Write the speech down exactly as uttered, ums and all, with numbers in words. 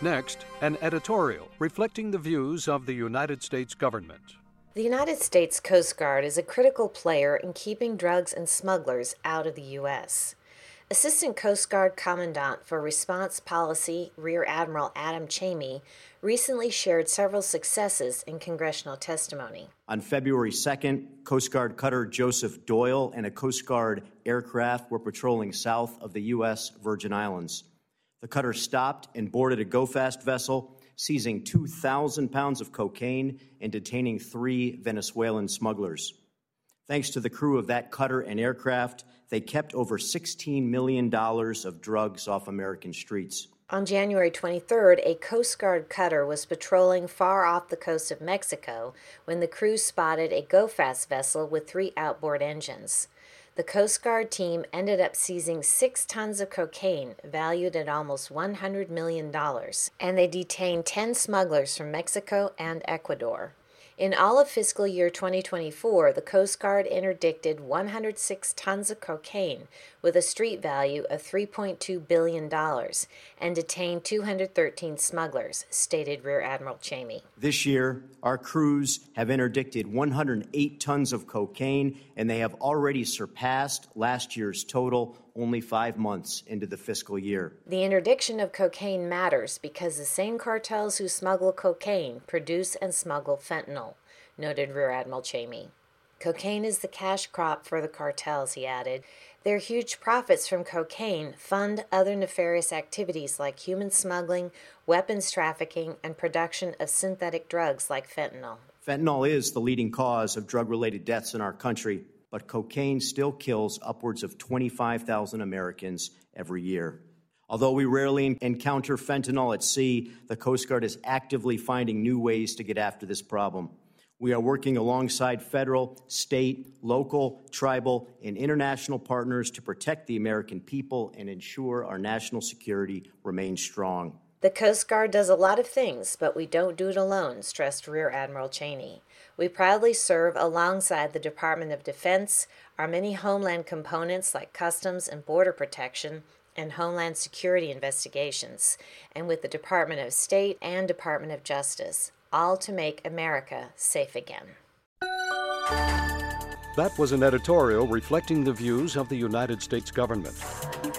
Next, an editorial reflecting the views of the United States government. The United States Coast Guard is a critical player in keeping drugs and smugglers out of the U S Assistant Coast Guard Commandant for Response Policy, Rear Admiral Adam Chamey, recently shared several successes in congressional testimony. On February second, Coast Guard cutter Joseph Doyle and a Coast Guard aircraft were patrolling south of the U S Virgin Islands. The cutter stopped and boarded a Go-Fast vessel, seizing two thousand pounds of cocaine and detaining three Venezuelan smugglers. Thanks to the crew of that cutter and aircraft, they kept over sixteen million dollars of drugs off American streets. On January twenty-third, a Coast Guard cutter was patrolling far off the coast of Mexico when the crew spotted a Go-Fast vessel with three outboard engines. The Coast Guard team ended up seizing six tons of cocaine valued at almost one hundred million dollars, and they detained ten smugglers from Mexico and Ecuador. In all of fiscal year twenty twenty-four, the Coast Guard interdicted one hundred six tons of cocaine with a street value of three point two billion dollars and detained two hundred thirteen smugglers, stated Rear Admiral Chamey. This year, our crews have interdicted one hundred eight tons of cocaine, and they have already surpassed last year's total only five months into the fiscal year. The interdiction of cocaine matters because the same cartels who smuggle cocaine produce and smuggle fentanyl, noted Rear Admiral Chamey. Cocaine is the cash crop for the cartels, he added. Their huge profits from cocaine fund other nefarious activities like human smuggling, weapons trafficking, and production of synthetic drugs like fentanyl. Fentanyl is the leading cause of drug-related deaths in our country, but cocaine still kills upwards of twenty-five thousand Americans every year. Although we rarely encounter fentanyl at sea, the Coast Guard is actively finding new ways to get after this problem. We are working alongside federal, state, local, tribal, and international partners to protect the American people and ensure our national security remains strong. The Coast Guard does a lot of things, but we don't do it alone, stressed Rear Admiral Chamey. We proudly serve alongside the Department of Defense, our many Homeland components like Customs and Border Protection, and Homeland Security investigations, and with the Department of State and Department of Justice, all to make America safe again. That was an editorial reflecting the views of the United States government.